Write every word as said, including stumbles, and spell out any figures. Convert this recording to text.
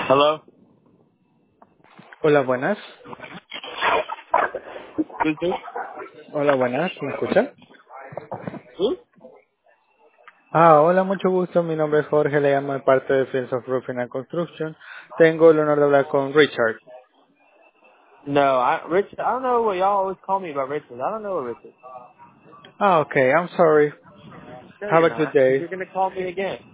Hello? Hola, buenas. Who's this? Hola, buenas. ¿Me escucha? Who? Ah, hola, mucho gusto. Mi nombre es Jorge. Le llamo de parte de Fields of Roofing and Construction. Tengo el honor de hablar con Richard. No, I Richard. I don't know what y'all always call me about Richard. I don't know Richard. Ah, okay. I'm sorry. No, Have you're a good not, because day. you're gonna call me again.